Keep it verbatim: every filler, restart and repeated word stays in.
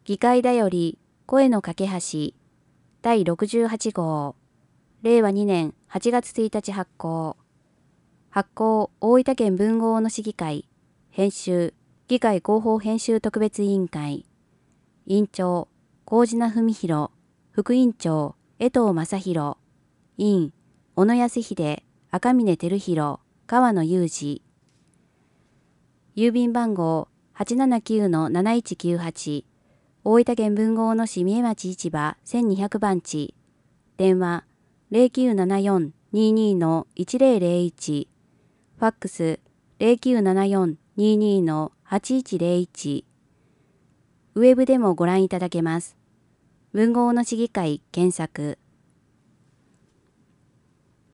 議会だより声の架け橋だいろくじゅうはち号れいわにねんはちがつついたち発行発行大分県豊後大野市議会編集議会広報編集特別委員会委員長麹名文弘副委員長江藤正弘委員小野康秀赤嶺照弘川野裕二郵便番号 はちななきゅうのなないちきゅうはち 大分県豊後大野市三重町市場せんにひゃくばんち電話 ゼロきゅうななよんにーにーのいちぜろぜろいち ファックス ゼロきゅうななよんにーにーのはちいちゼロいちウェブでもご覧いただけます。豊後大野市議会検索